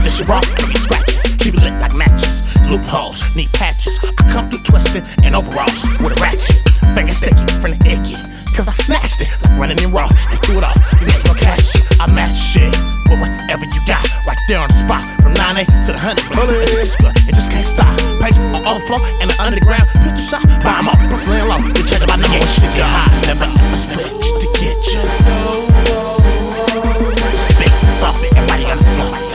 this shit raw, I get scratches. Keep it lit like matches. Loopholes, need patches. I come through twisting in overalls with a ratchet. Finger sticky from the icky. Cause I snatched it like running in raw and threw it off. You ain't gonna catch it. I match shit with whatever you got right there on the spot. From 9A to the 100. It just can't stop. Page on overflow and the underground. Pistol shot, buy 'em up. Plus laying low. They change my number when shit get hot. Never ever split just to get you. Spit, thump it, everybody on the floor.